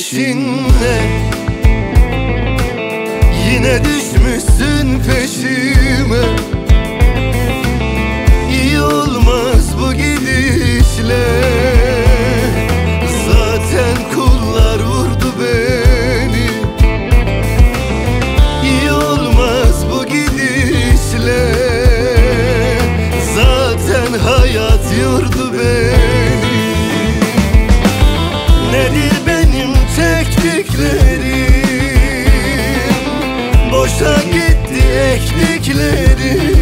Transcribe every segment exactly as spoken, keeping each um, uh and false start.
peşinde, yine düşmüşsün peşime. İyi olmaz bu gidişle, zaten kullar vurdu beni. İyi olmaz bu gidişle, zaten hayat yordu beni. Nedir benim çektiklerim, boşa gitti ektiklerim.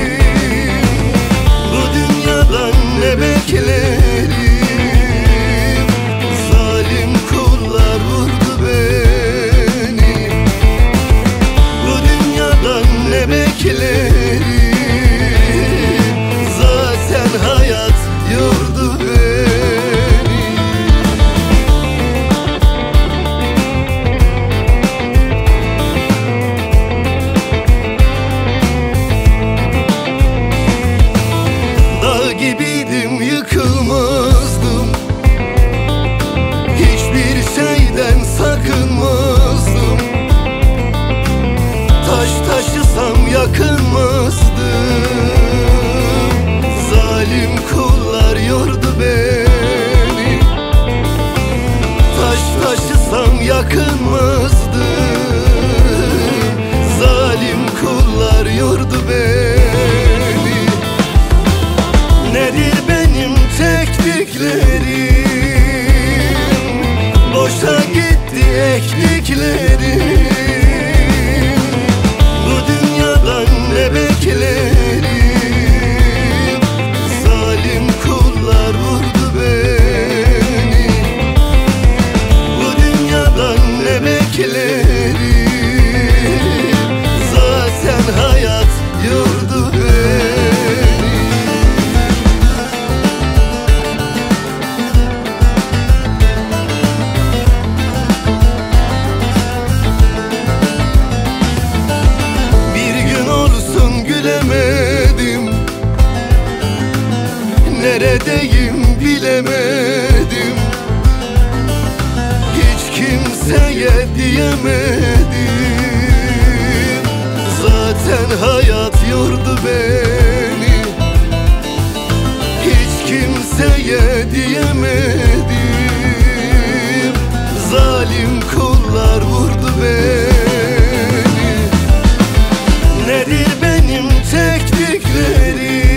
Bu dünyadan ne beklerim, zalim kullar vurdu beni. Bu dünyadan ne beklerim, zaten hayat yordu beni. Gibiydim, yıkılmazdım, hiçbir şeyden sakınmazdım. Taş taşısam yakınmazdım, zalim kullar yordu beni. Taş taşısam yakınmazdım, zalim kullar yordu beni. Nedir benim çektiklerim, boşa gitti ektiklerim. Bu dünyadan ne beklerim, zalim kullar vurdu beni. Bu dünyadan ne beklerim, zaten hayat yordu beni. Gülemedim, neredeyim bilemedim. Hiç kimseye diyemedim, zaten hayat yordu beni. Hiç kimseye diyemedim, zalim kullar vurdu beni. Nedir benim çektiklerim,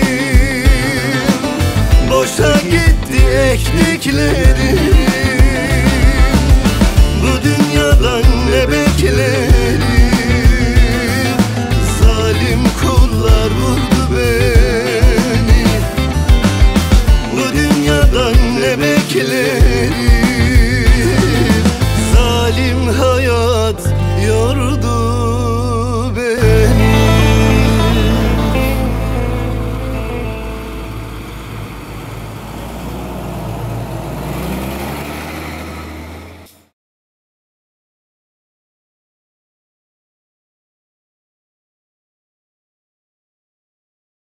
boşa gitti ektiklerim. Bu dünyadan ne beklerim, zalim kullar vurdu beni. Bu dünyadan ne beklerim,